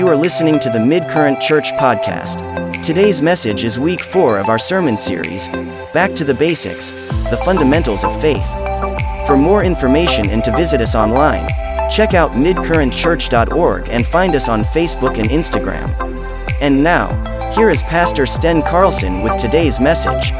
You are listening to the Midcurrent Church podcast. Today's message is week 4 of our sermon series, Back to the Basics, the Fundamentals of Faith. For more information and to visit us online, check out midcurrentchurch.org and find us on Facebook and Instagram. And now, here is Pastor Sten Carlson with today's message.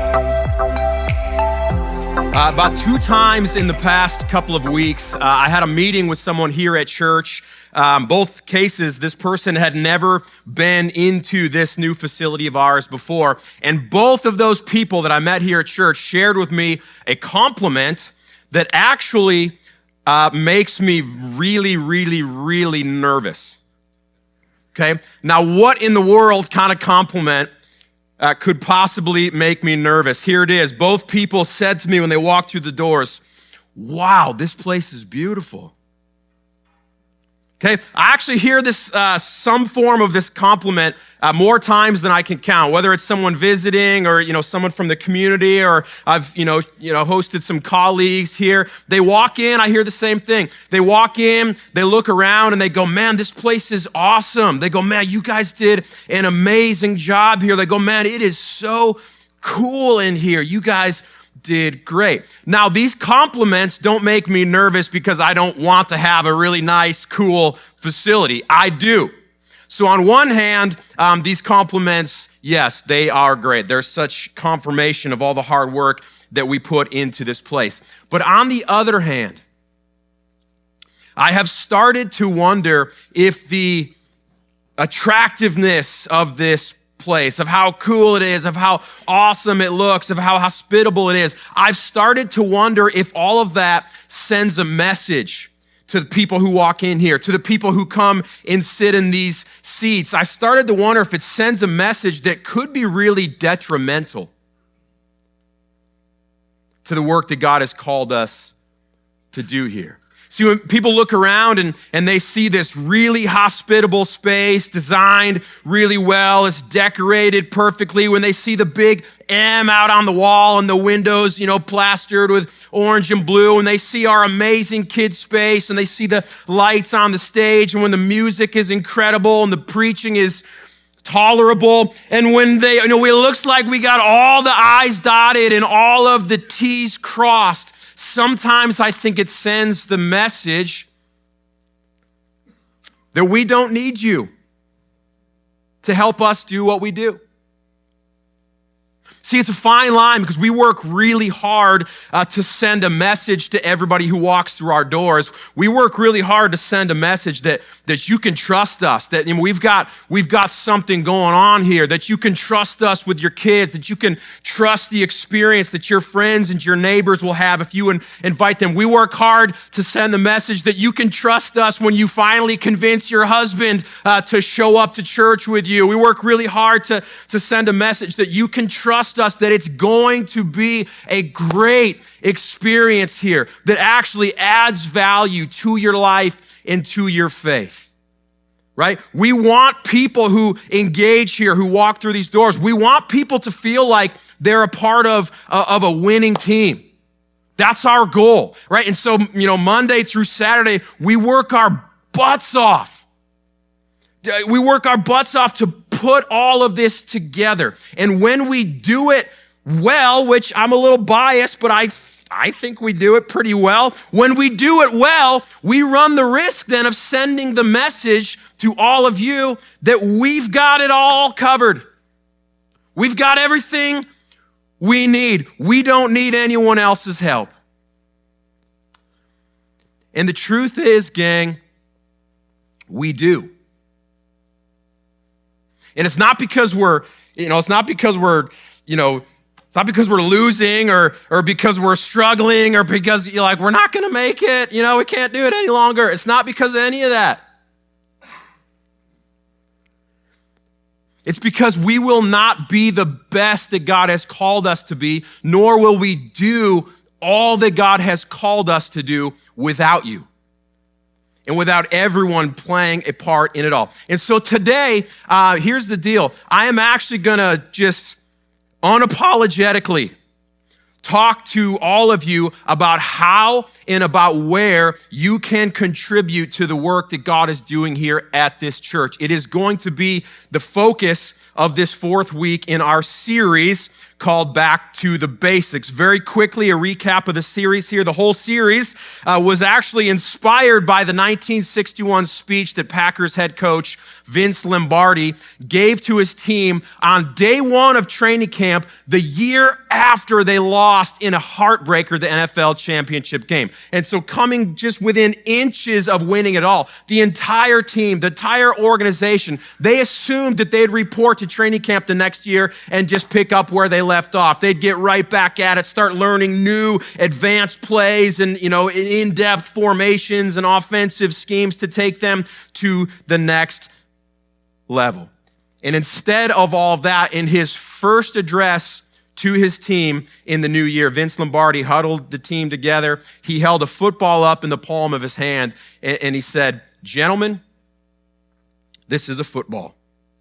About 2 times in the past couple of weeks, I had a meeting with someone here at church. Both cases, this person had never been into this new facility of ours before. And both of those people that I met here at church shared with me a compliment that actually makes me really nervous. Okay? Now, what in the world kind of compliment could possibly make me nervous? Here it is. Both people said to me when they walked through the doors, "Wow, this place is beautiful." Okay, I actually hear this, some form of this compliment more times than I can count, whether it's someone visiting or, someone from the community, or I've, hosted some colleagues here. They walk in, I hear the same thing. They walk in, they look around and they go, "Man, this place is awesome." They go, "Man, you guys did an amazing job here." They go, "Man, it is so cool in here. You guys did great." Now, these compliments don't make me nervous because I don't want to have a really nice, cool facility. I do. So on one hand, these compliments, yes, they are great. They're such confirmation of all the hard work that we put into this place. But on the other hand, I have started to wonder if the attractiveness of this place, of how cool it is, of how awesome it looks, of how hospitable it is, I've started to wonder if all of that sends a message to the people who walk in here, to the people who come and sit in these seats. I started to wonder if it sends a message that could be really detrimental to the work that God has called us to do here. See, when people look around and they see this really hospitable space designed really well, it's decorated perfectly, when they see the big M out on the wall and the windows, plastered with orange and blue, and they see our amazing kids space, and they see the lights on the stage, and when the music is incredible and the preaching is tolerable, and when it looks like we got all the I's dotted and all of the T's crossed, sometimes I think it sends the message that we don't need you to help us do what we do. See, it's a fine line because we work really hard to send a message to everybody who walks through our doors. We work really hard to send a message that you can trust us, that we've got something going on here, that you can trust us with your kids, that you can trust the experience that your friends and your neighbors will have if you invite them. We work hard to send the message that you can trust us when you finally convince your husband to show up to church with you. We work really hard to send a message that you can trust us, that it's going to be a great experience here that actually adds value to your life and to your faith, right? We want people who engage here, who walk through these doors. We want people to feel like they're a part of a winning team. That's our goal, right? And so, Monday through Saturday, we work our butts off. We work our butts off to put all of this together. And when we do it well, which I'm a little biased, but I think we do it pretty well. When we do it well, we run the risk then of sending the message to all of you that we've got it all covered. We've got everything we need. We don't need anyone else's help. And the truth is, gang, we do. And it's not because we're losing or because we're struggling or because we're not going to make it, we can't do it any longer. It's not because of any of that. It's because we will not be the best that God has called us to be, nor will we do all that God has called us to do without you. And without everyone playing a part in it all. And so today, here's the deal. I am actually going to just unapologetically talk to all of you about how and about where you can contribute to the work that God is doing here at this church. It is going to be the focus of this fourth week in our series called Back to the Basics. Very quickly, a recap of the series here. The whole series was actually inspired by the 1961 speech that Packers head coach Vince Lombardi gave to his team on day one of training camp, the year after they lost in a heartbreaker the NFL championship game. And so coming just within inches of winning it all, the entire team, the entire organization, they assumed that they'd report to training camp the next year and just pick up where they left off. They'd get right back at it, start learning new advanced plays and, in-depth formations and offensive schemes to take them to the next level. And instead of all that, in his first address to his team in the new year, Vince Lombardi huddled the team together. He held a football up in the palm of his hand and he said, "Gentlemen, this is a football."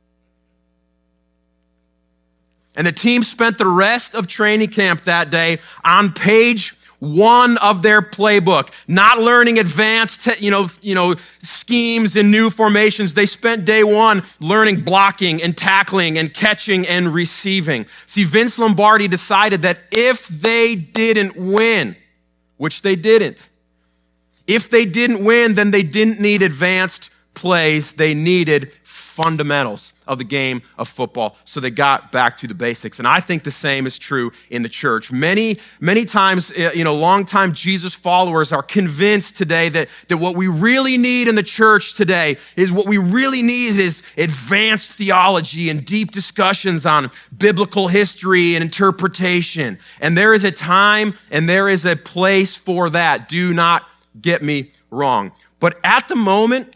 And the team spent the rest of training camp that day on page 1 of their playbook, not learning advanced, schemes and new formations. They spent day 1 learning blocking and tackling and catching and receiving. See, Vince Lombardi decided that if they didn't win, which they didn't, if they didn't win, then they didn't need advanced plays. They needed fundamentals of the game of football. So they got back to the basics. And I think the same is true in the church. Many times, longtime Jesus followers are convinced today that what we really need in the church today is advanced theology and deep discussions on biblical history and interpretation. And there is a time and there is a place for that. Do not get me wrong. But at the moment,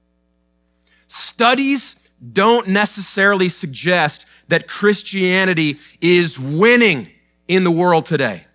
studies don't necessarily suggest that Christianity is winning in the world today.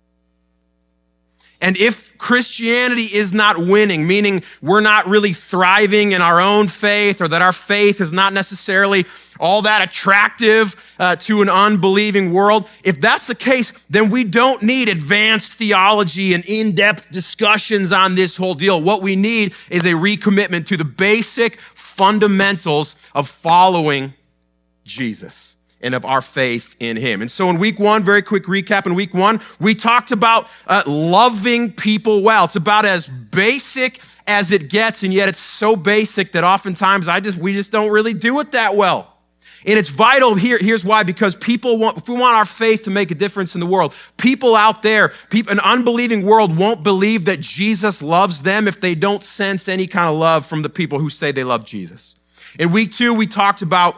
And if Christianity is not winning, meaning we're not really thriving in our own faith, or that our faith is not necessarily all that attractive to an unbelieving world, if that's the case, then we don't need advanced theology and in-depth discussions on this whole deal. What we need is a recommitment to the basic fundamentals of following Jesus and of our faith in him. And so in week 1, very quick recap, in week 1, we talked about loving people well. It's about as basic as it gets, and yet it's so basic that oftentimes we just don't really do it that well. And it's vital here. Here's why: because if we want our faith to make a difference in the world, people out there, an unbelieving world won't believe that Jesus loves them if they don't sense any kind of love from the people who say they love Jesus. In week 2, we talked about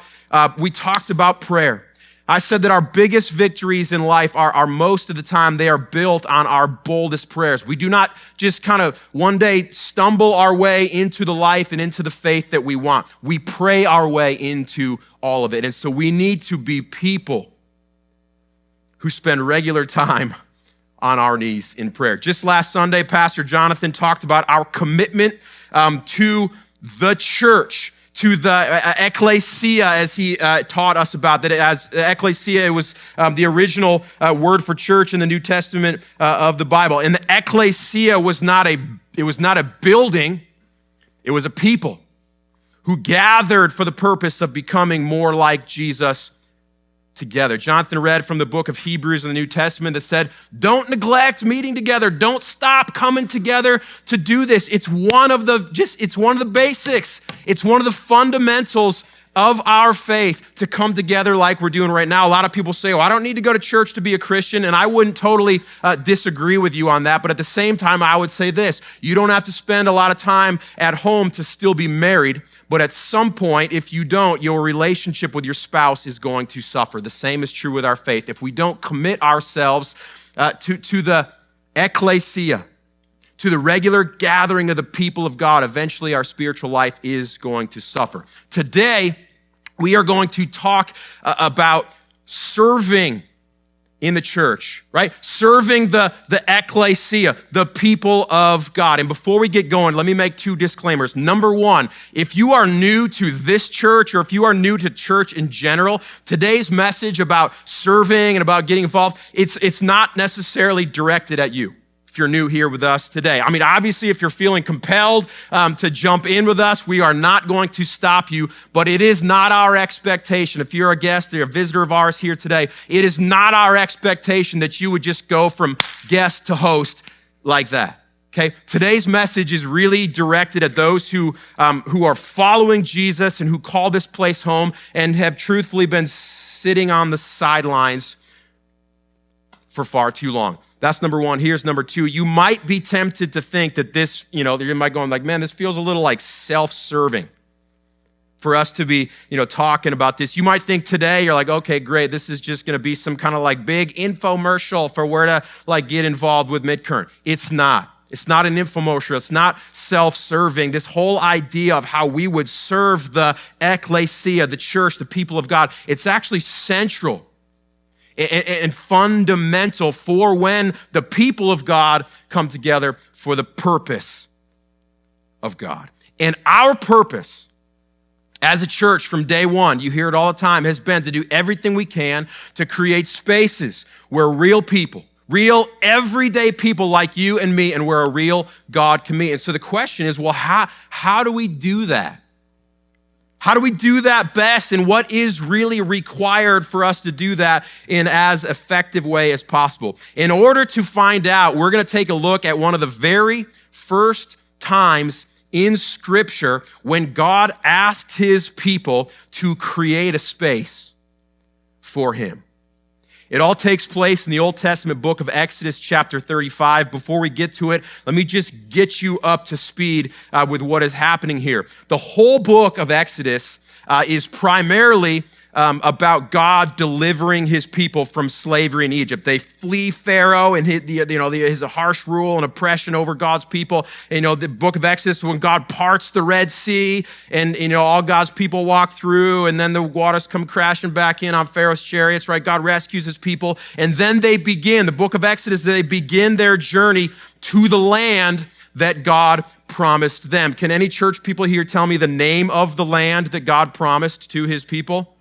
prayer. I said that our biggest victories in life are most of the time, they are built on our boldest prayers. We do not just kind of one day stumble our way into the life and into the faith that we want. We pray our way into all of it. And so we need to be people who spend regular time on our knees in prayer. Just last Sunday, Pastor Jonathan talked about our commitment to the church, to the ecclesia, as he taught us about that. As ecclesia, it was the original word for church in the New Testament of the Bible. And the ecclesia was not a building; it was a people who gathered for the purpose of becoming more like Jesus together. Jonathan read from the book of Hebrews in the New Testament that said, don't neglect meeting together. Don't stop coming together to do this. It's one of the basics. It's one of the fundamentals of our faith to come together like we're doing right now. A lot of people say, I don't need to go to church to be a Christian, and I wouldn't totally disagree with you on that. But at the same time, I would say this: you don't have to spend a lot of time at home to still be married, but at some point, if you don't, your relationship with your spouse is going to suffer. The same is true with our faith. If we don't commit ourselves to the ecclesia, to the regular gathering of the people of God, eventually our spiritual life is going to suffer. Today, we are going to talk about serving in the church, right? Serving the ecclesia, the people of God. And before we get going, let me make two disclaimers. Number one, if you are new to this church or if you are new to church in general, today's message about serving and about getting involved, it's not necessarily directed at you. If you're new here with us today. I mean, obviously, if you're feeling compelled to jump in with us, we are not going to stop you, but it is not our expectation. If you're a guest or a visitor of ours here today, it is not our expectation that you would just go from guest to host like that. Okay, today's message is really directed at those who are following Jesus and who call this place home and have truthfully been sitting on the sidelines for far too long. That's number one. Here's number two. You might be tempted to think that this, you might go like, man, this feels a little like self-serving for us to be, talking about this. You might think today, you're like, okay, great. This is just going to be some kind of like big infomercial for where to like get involved with Midcurrent. It's not. It's not an infomercial. It's not self-serving. This whole idea of how we would serve the ecclesia, the church, the people of God, it's actually central and fundamental for when the people of God come together for the purpose of God. And our purpose as a church from day one, you hear it all the time, has been to do everything we can to create spaces where real people, real everyday people like you and me, and where a real God can meet. And so the question is, well, how do we do that? How do we do that best, and what is really required for us to do that in as effective way as possible? In order to find out, we're going to take a look at one of the very first times in Scripture when God asked his people to create a space for him. It all takes place in the Old Testament book of Exodus chapter 35. Before we get to it, let me just get you up to speed with what is happening here. The whole book of Exodus is primarily about God delivering his people from slavery in Egypt. They flee Pharaoh and his harsh rule and oppression over God's people. And, the book of Exodus, when God parts the Red Sea and, all God's people walk through, and then the waters come crashing back in on Pharaoh's chariots, right? God rescues his people. And then the book of Exodus, they begin their journey to the land that God promised them. Can any church people here tell me the name of the land that God promised to his people?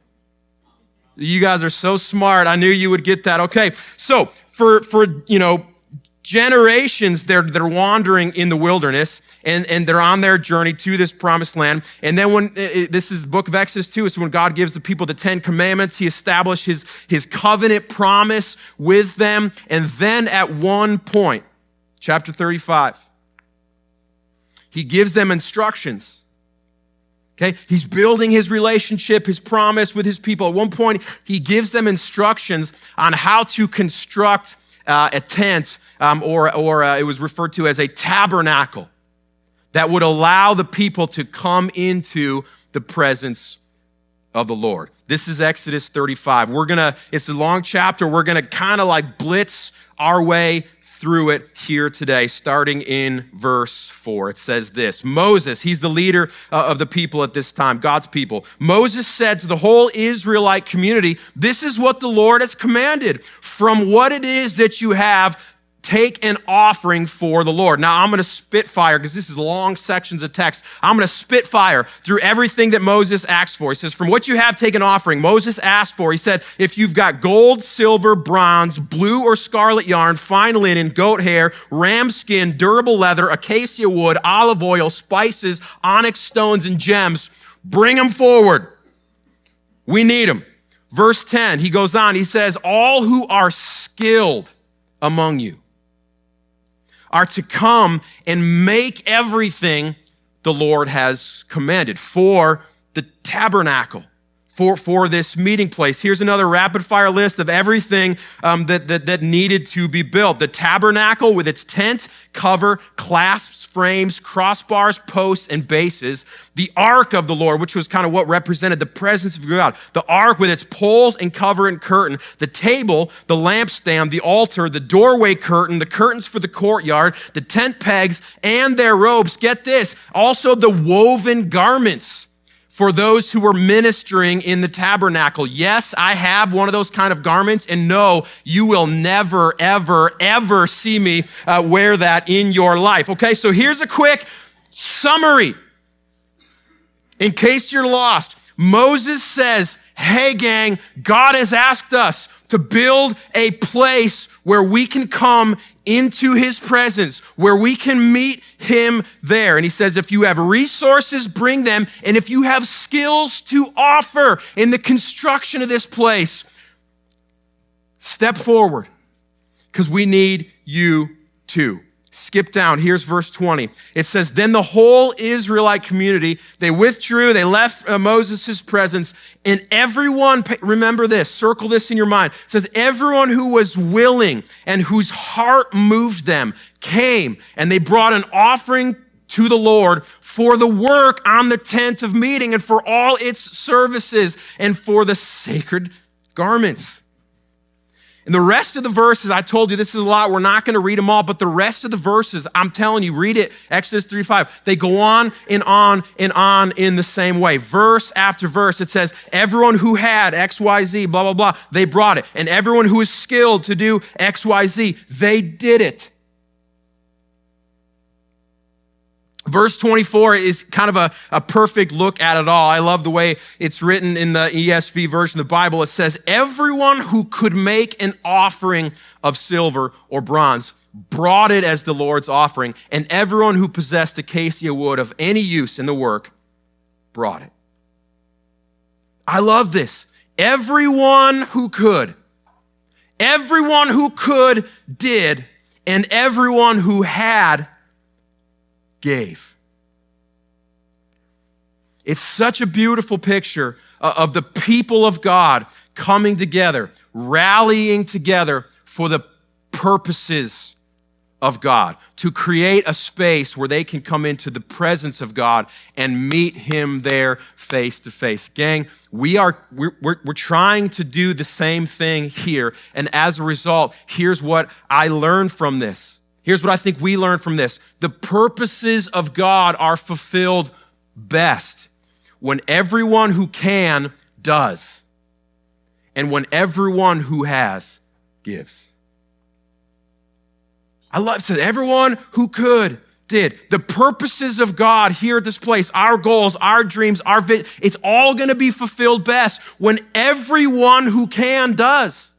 You guys are so smart. I knew you would get that. Okay, so for generations, they're wandering in the wilderness, and they're on their journey to this promised land. And then when this is the book of Exodus 2, it's when God gives the people the 10 commandments. He established his covenant promise with them. And then at one point, chapter 35, he gives them instructions. Okay, he's building his relationship, his promise with his people. At one point, he gives them instructions on how to construct a tent, or it was referred to as a tabernacle that would allow the people to come into the presence of the Lord. This is Exodus 35. It's a long chapter. We're gonna kind of like blitz our way through it here today, starting in verse 4. It says this: Moses, he's the leader of the people at this time, God's people. Moses said to the whole Israelite community, "This is what the Lord has commanded. From what it is that you have, take an offering for the Lord." Now, I'm going to spitfire, because this is long sections of text. I'm going to spitfire through everything that Moses asked for. He says, from what you have, take an offering. Moses asked for, he said, if you've got gold, silver, bronze, blue or scarlet yarn, fine linen, goat hair, ram skin, durable leather, acacia wood, olive oil, spices, onyx stones, and gems, bring them forward. We need them. Verse 10, he goes on, he says, all who are skilled among you are to come and make everything the Lord has commanded for the tabernacle, for this meeting place. Here's another rapid fire list of everything that needed to be built. The tabernacle with its tent, cover, clasps, frames, crossbars, posts, and bases. The ark of the Lord, which was kind of what represented the presence of God. The ark with its poles and cover and curtain. The table, the lampstand, the altar, the doorway curtain, the curtains for the courtyard, the tent pegs, and their ropes. Get this, also the woven garments for those who were ministering in the tabernacle. Yes, I have one of those kind of garments, and no, you will never, ever, ever see me wear that in your life. Okay, so here's a quick summary. In case you're lost, Moses says, hey gang, God has asked us to build a place where we can come into his presence, where we can meet him there. And he says, if you have resources, bring them. And if you have skills to offer in the construction of this place, step forward, because we need you too. Skip down. Here's verse 20. It says, then the whole Israelite community, they withdrew, they left Moses' presence, and everyone, remember this, circle this in your mind. It says, everyone who was willing and whose heart moved them came, and they brought an offering to the Lord for the work on the tent of meeting and for all its services and for the sacred garments. And the rest of the verses, I told you this is a lot. We're not going to read them all, but the rest of the verses, I'm telling you, read it, Exodus 3:5. They go on and on and on in the same way. Verse after verse, it says, everyone who had X, Y, Z, blah, blah, blah, they brought it. And everyone who is skilled to do X, Y, Z, they did it. Verse 24 is kind of a perfect look at it all. I love the way it's written in the ESV version of the Bible. It says, everyone who could make an offering of silver or bronze brought it as the Lord's offering, and everyone who possessed acacia wood of any use in the work brought it. I love this. Everyone who could did, and everyone who had gave. It's such a beautiful picture of the people of God coming together, rallying together for the purposes of God, to create a space where they can come into the presence of God and meet him there face to face. Gang, we're trying to do the same thing here, and as a result, here's what I learned from this. Here's what I think we learned from this. The purposes of God are fulfilled best when everyone who can does, and when everyone who has gives. I love it. Says everyone who could did. The purposes of God here at this place, our goals, our dreams, our it's all going to be fulfilled best when everyone who can does.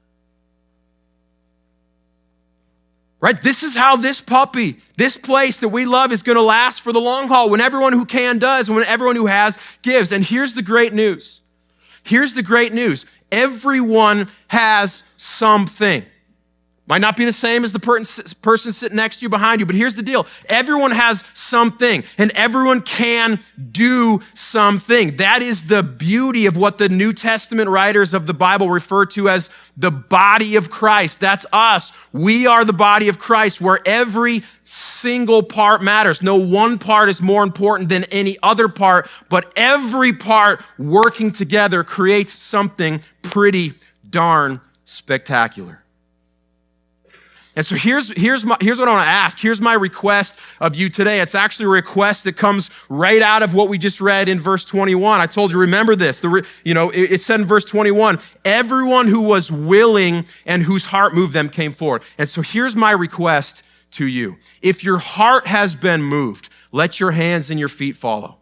Right? This is how this puppy, this place that we love is going to last for the long haul, when everyone who can does, and when everyone who has gives. And here's the great news. Here's the great news. Everyone has something. Might not be the same as the person sitting next to you, behind you, but here's the deal. Everyone has something, and everyone can do something. That is the beauty of what the New Testament writers of the Bible refer to as the body of Christ. That's us. We are the body of Christ, where every single part matters. No one part is more important than any other part, but every part working together creates something pretty darn spectacular. And so here's what I want to ask. Here's my request of you today. It's actually a request that comes right out of what we just read in verse 21. I told you, remember this. It said in verse 21, everyone who was willing and whose heart moved them came forward. And so here's my request to you. If your heart has been moved, let your hands and your feet follow.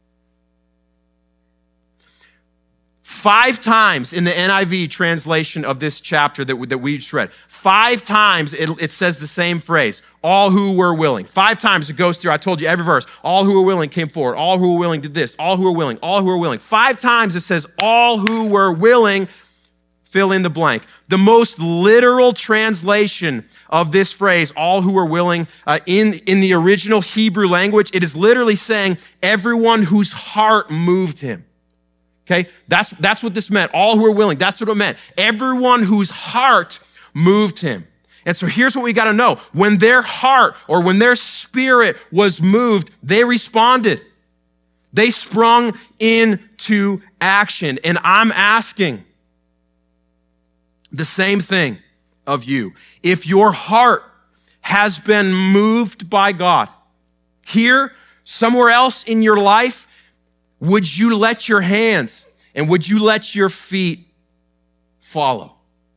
5 times in the NIV translation of this chapter that we just read, 5 times it says the same phrase, all who were willing. 5 times it goes through, I told you every verse, all who were willing came forward, all who were willing did this, all who were willing, all who were willing. 5 times it says, all who were willing, fill in the blank. The most literal translation of this phrase, all who were willing, in the original Hebrew language, it is literally saying, everyone whose heart moved him. Okay, that's what this meant. All who are willing, that's what it meant. Everyone whose heart moved him. And so here's what we got to know. When their heart or when their spirit was moved, they responded. They sprung into action. And I'm asking the same thing of you. If your heart has been moved by God, here, somewhere else in your life, would you let your hands and would you let your feet follow?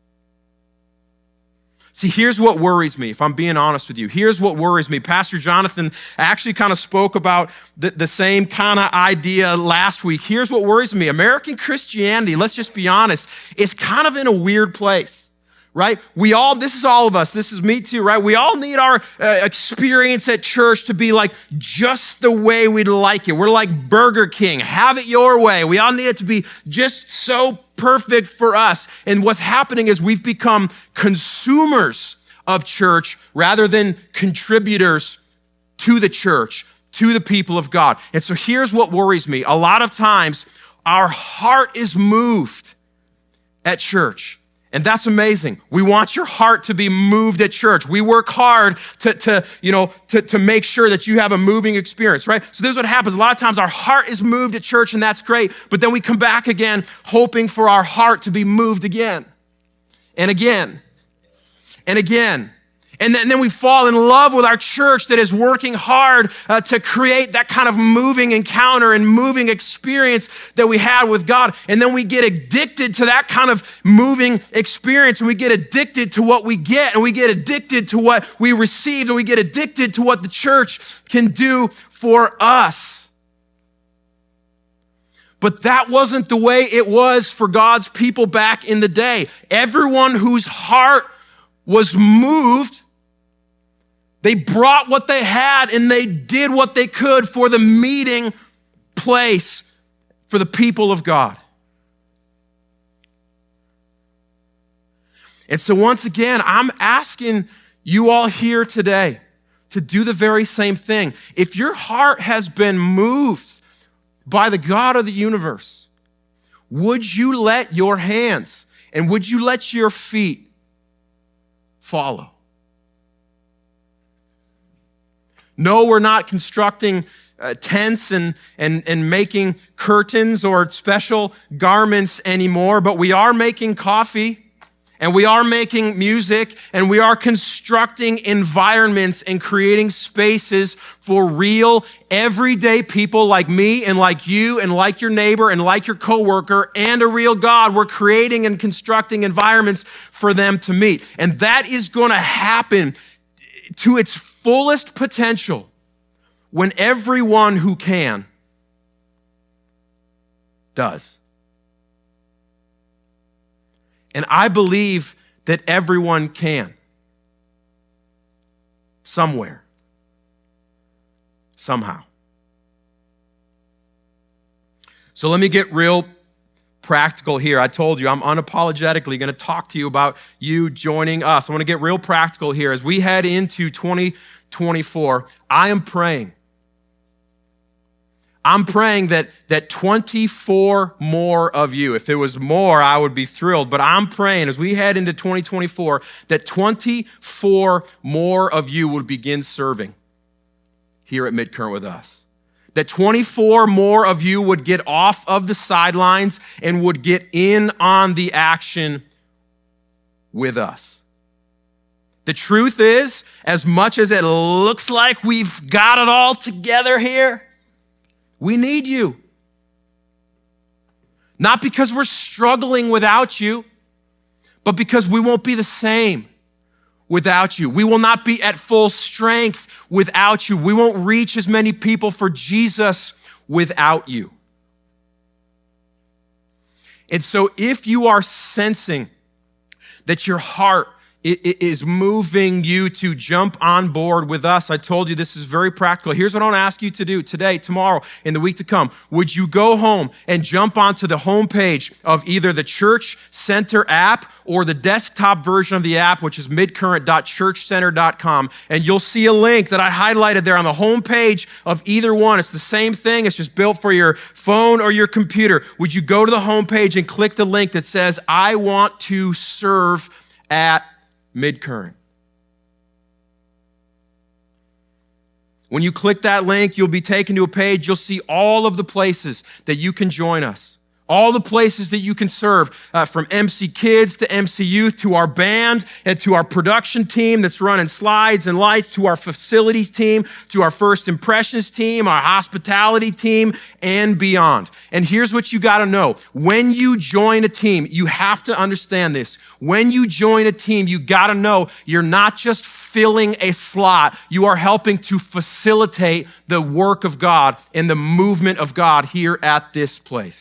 See, here's what worries me, if I'm being honest with you. Here's what worries me. Pastor Jonathan actually kind of spoke about the same kind of idea last week. Here's what worries me. American Christianity, let's just be honest, is kind of in a weird place, right? This is all of us. This is me too, right? We all need our experience at church to be like just the way we'd like it. We're like Burger King. Have it your way. We all need it to be just so perfect for us. And what's happening is we've become consumers of church rather than contributors to the church, to the people of God. And so here's what worries me. A lot of times our heart is moved at church. And that's amazing. We want your heart to be moved at church. We work hard to make sure that you have a moving experience, right? So this is what happens. A lot of times our heart is moved at church, and that's great. But then we come back again, hoping for our heart to be moved again and again and again. And then we fall in love with our church that is working hard to create that kind of moving encounter and moving experience that we had with God. And then we get addicted to that kind of moving experience, and we get addicted to what we get, and we get addicted to what we receive, and we get addicted to what the church can do for us. But that wasn't the way it was for God's people back in the day. Everyone whose heart was moved, they brought what they had and they did what they could for the meeting place for the people of God. And so once again, I'm asking you all here today to do the very same thing. If your heart has been moved by the God of the universe, would you let your hands and would you let your feet follow? No, we're not constructing tents and making curtains or special garments anymore, but we are making coffee and we are making music and we are constructing environments and creating spaces for real, everyday people like me and like you and like your neighbor and like your coworker and a real God. We're creating and constructing environments for them to meet. And that is going to happen to its fullest potential when everyone who can does. And I believe that everyone can. Somewhere. Somehow. So let me get real practical here. I told you I'm unapologetically going to talk to you about you joining us. I want to get real practical here. As we head into 2024, I am praying. I'm praying that 24 more of you, if it was more, I would be thrilled, but I'm praying as we head into 2024 that 24 more of you would begin serving here at Midcurrent with us. That 24 more of you would get off of the sidelines and would get in on the action with us. The truth is, as much as it looks like we've got it all together here, we need you. Not because we're struggling without you, but because we won't be the same without you. We will not be at full strength without you. We won't reach as many people for Jesus without you. And so if you are sensing that your heart is moving you to jump on board with us, I told you this is very practical. Here's what I want to ask you to do today, tomorrow, in the week to come. Would you go home and jump onto the homepage of either the Church Center app or the desktop version of the app, which is midcurrent.churchcenter.com, and you'll see a link that I highlighted there on the homepage of either one. It's the same thing. It's just built for your phone or your computer. Would you go to the homepage and click the link that says, I want to serve at Midcurrent? When you click that link, you'll be taken to a page. You'll see all of the places that you can join us, All the places that you can serve, from MC Kids to MC Youth to our band and to our production team that's running slides and lights, to our facilities team, to our First Impressions team, our hospitality team, and beyond. And here's what you got to know. When you join a team, you have to understand this. When you join a team, you got to know you're not just filling a slot. You are helping to facilitate the work of God and the movement of God here at this place.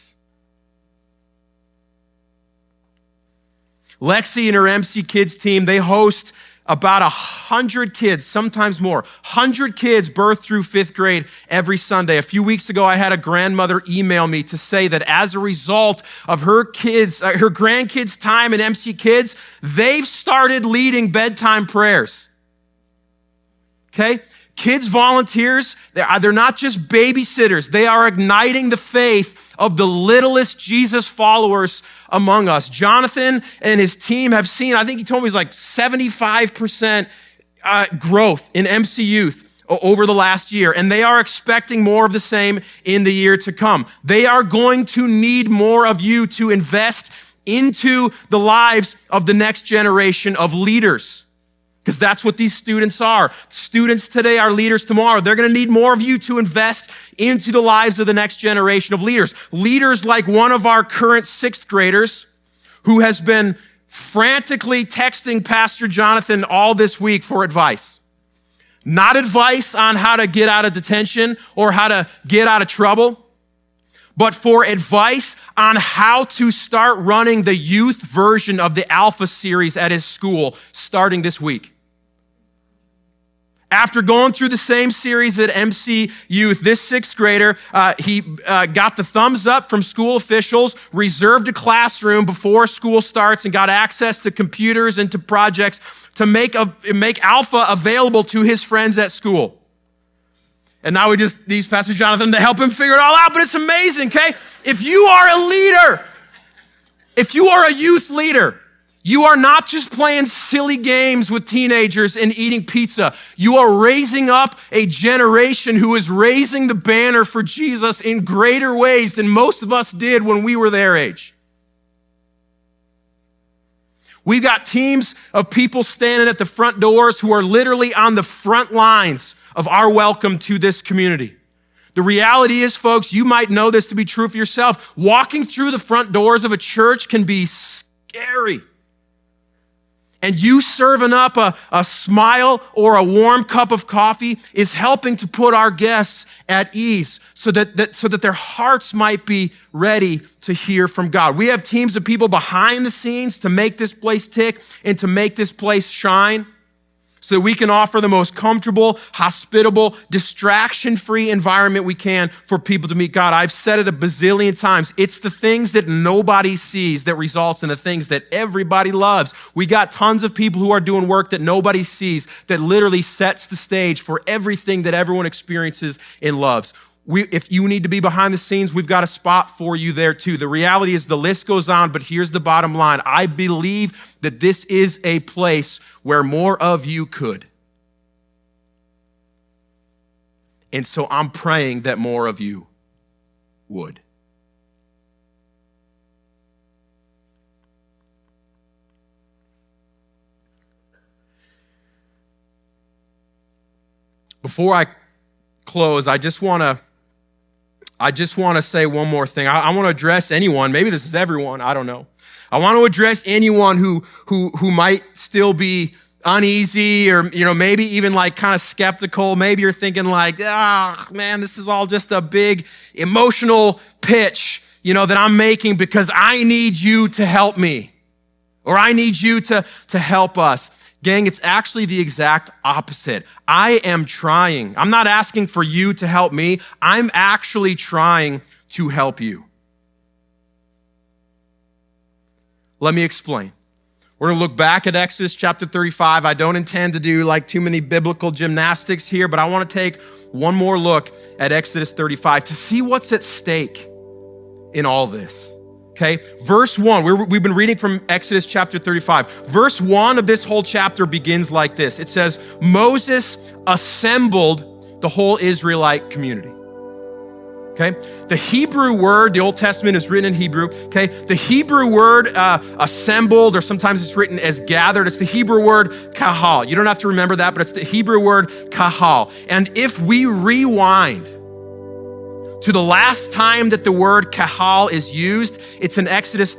Lexi and her MC Kids team, they host about 100 kids, sometimes more, 100 kids birth through 5th grade every Sunday. A few weeks ago, I had a grandmother email me to say that as a result of her grandkids' time in MC Kids, they've started leading bedtime prayers. Okay? Kids volunteers, they're not just babysitters. They are igniting the faith of the littlest Jesus followers among us. Jonathan and his team have seen, I think he told me it was like 75% growth in MC Youth over the last year, and they are expecting more of the same in the year to come. They are going to need more of you to invest into the lives of the next generation of leaders. Because that's what these students are. Students today are leaders tomorrow. They're going to need more of you to invest into the lives of the next generation of leaders. Leaders like one of our current 6th graders who has been frantically texting Pastor Jonathan all this week for advice. Not advice on how to get out of detention or how to get out of trouble, but for advice on how to start running the youth version of the Alpha series at his school starting this week. After going through the same series at MC Youth, this 6th grader, he got the thumbs up from school officials, reserved a classroom before school starts, and got access to computers and to projects to make Alpha available to his friends at school. And now we just need Pastor Jonathan to help him figure it all out, but it's amazing, okay? If you are a leader, if you are a youth leader, you are not just playing silly games with teenagers and eating pizza. You are raising up a generation who is raising the banner for Jesus in greater ways than most of us did when we were their age. We've got teams of people standing at the front doors who are literally on the front lines of our welcome to this community. The reality is, folks, you might know this to be true for yourself. Walking through the front doors of a church can be scary. And you serving up a smile or a warm cup of coffee is helping to put our guests at ease so that their hearts might be ready to hear from God. We have teams of people behind the scenes to make this place tick and to make this place shine, so that we can offer the most comfortable, hospitable, distraction-free environment we can for people to meet God. I've said it a bazillion times. It's the things that nobody sees that results in the things that everybody loves. We got tons of people who are doing work that nobody sees that literally sets the stage for everything that everyone experiences and loves. If you need to be behind the scenes, we've got a spot for you there too. The reality is the list goes on, but here's the bottom line. I believe that this is a place where more of you could. And so I'm praying that more of you would. Before I close, I just want to say one more thing. I want to address anyone. Maybe this is everyone. I don't know. I want to address anyone who might still be uneasy or, maybe even like kind of skeptical. Maybe you're thinking like, man, this is all just a big emotional pitch, that I'm making because I need you to help me or I need you to help us. Gang, it's actually the exact opposite. I am trying. I'm not asking for you to help me. I'm actually trying to help you. Let me explain. We're going to look back at Exodus chapter 35. I don't intend to do like too many biblical gymnastics here, but I want to take one more look at Exodus 35 to see what's at stake in all this. Okay, verse 1, we've been reading from Exodus chapter 35. Verse 1 of this whole chapter begins like this. It says, Moses assembled the whole Israelite community. okay? The Hebrew word, the Old Testament is written in Hebrew, okay? The Hebrew word assembled, or sometimes it's written as gathered. It's the Hebrew word kahal. You don't have to remember that, but it's the Hebrew word kahal. And if we rewind to the last time that the word kahal is used, it's in Exodus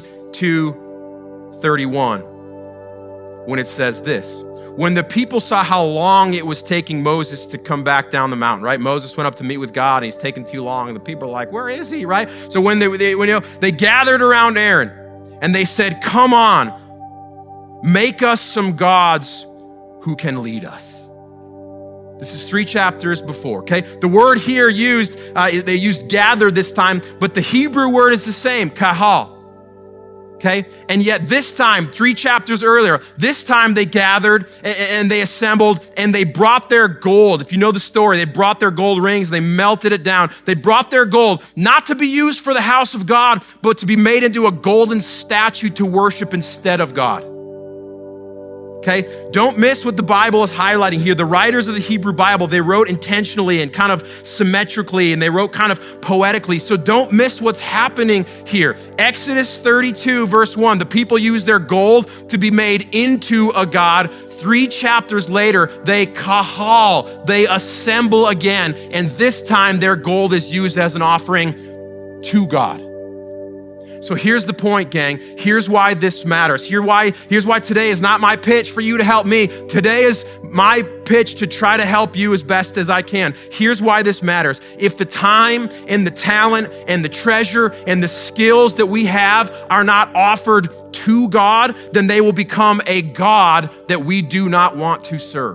32:31, when it says this. When the people saw how long it was taking Moses to come back down the mountain, right? Moses went up to meet with God and he's taking too long, and the people are like, where is he, right? So when they gathered around Aaron and they said, come on, make us some gods who can lead us. This is 3 chapters before, okay? The word here used, they used gather this time, but the Hebrew word is the same, kahal. Okay? And yet this time, 3 chapters earlier, this time they gathered and they assembled and they brought their gold. If you know the story, they brought their gold rings, they melted it down. They brought their gold, not to be used for the house of God, but to be made into a golden statue to worship instead of God. Okay? Don't miss what the Bible is highlighting here. The writers of the Hebrew Bible, they wrote intentionally and kind of symmetrically, and they wrote kind of poetically. So don't miss what's happening here. Exodus 32, verse 1, the people use their gold to be made into a god. 3 chapters later, they kahal, they assemble again, and this time their gold is used as an offering to God. So here's the point, gang. Here's why this matters. Here's why today is not my pitch for you to help me. Today is my pitch to try to help you as best as I can. Here's why this matters. If the time and the talent and the treasure and the skills that we have are not offered to God, then they will become a God that we do not want to serve.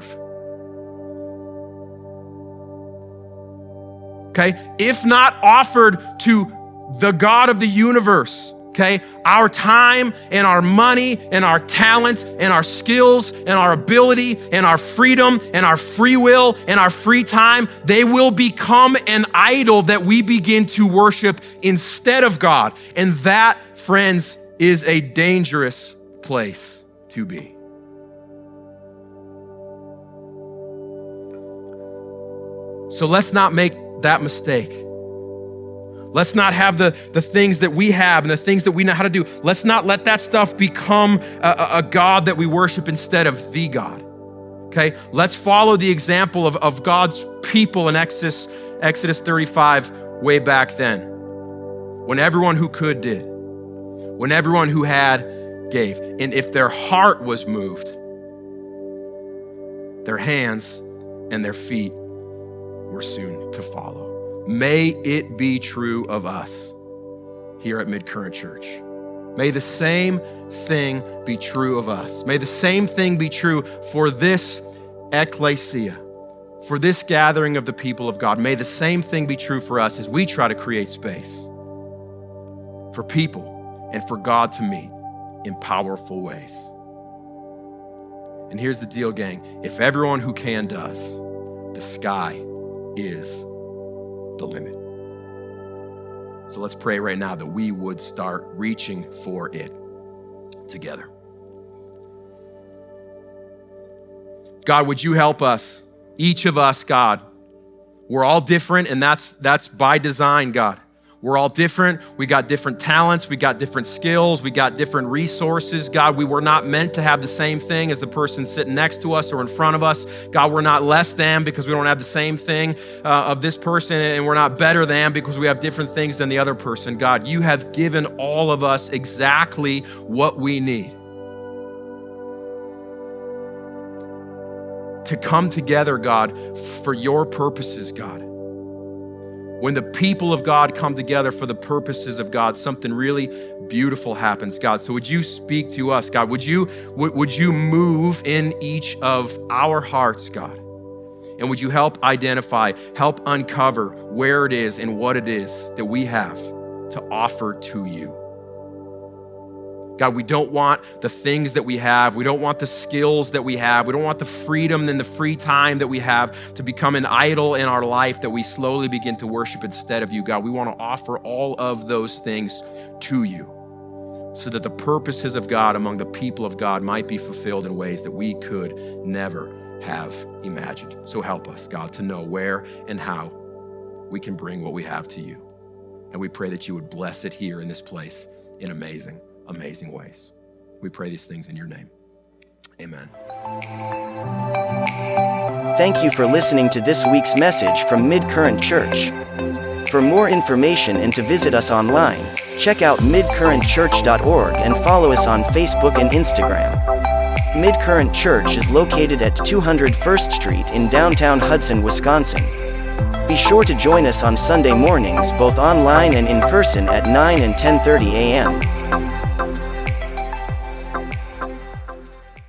Okay? If not offered to the God of the universe, okay? Our time and our money and our talent and our skills and our ability and our freedom and our free will and our free time, they will become an idol that we begin to worship instead of God. And that, friends, is a dangerous place to be. So let's not make that mistake. Let's not have the things that we have and the things that we know how to do. Let's not let that stuff become a God that we worship instead of the God, okay? Let's follow the example of God's people in Exodus 35 way back then, when everyone who could did, when everyone who had gave. And if their heart was moved, their hands and their feet were soon to follow. May it be true of us here at Mid-Current Church. May the same thing be true of us. May the same thing be true for this ecclesia, for this gathering of the people of God. May the same thing be true for us as we try to create space for people and for God to meet in powerful ways. And here's the deal, gang. If everyone who can does, the sky is the limit. So let's pray right now that we would start reaching for it together. God, would you help us? Each of us, God. We're all different, and that's by design, God. We're all different. We got different talents. We got different skills. We got different resources. God, we were not meant to have the same thing as the person sitting next to us or in front of us. God, we're not less than because we don't have the same thing of this person, and we're not better than because we have different things than the other person. God, you have given all of us exactly what we need to come together, God, for your purposes, God. When the people of God come together for the purposes of God, something really beautiful happens, God. So would you speak to us, God? Would you move in each of our hearts, God? And would you help identify, help uncover where it is and what it is that we have to offer to you? God, we don't want the things that we have. We don't want the skills that we have. We don't want the freedom and the free time that we have to become an idol in our life that we slowly begin to worship instead of you, God. We want to offer all of those things to you so that the purposes of God among the people of God might be fulfilled in ways that we could never have imagined. So help us, God, to know where and how we can bring what we have to you. And we pray that you would bless it here in this place in amazing, amazing ways. We pray these things in your name. Amen. Thank you for listening to this week's message from Mid-Current Church. For more information and to visit us online, check out midcurrentchurch.org and follow us on Facebook and Instagram. Mid-Current Church is located at 201st Street in downtown Hudson, Wisconsin. Be sure to join us on Sunday mornings both online and in person at 9 and 10:30 a.m.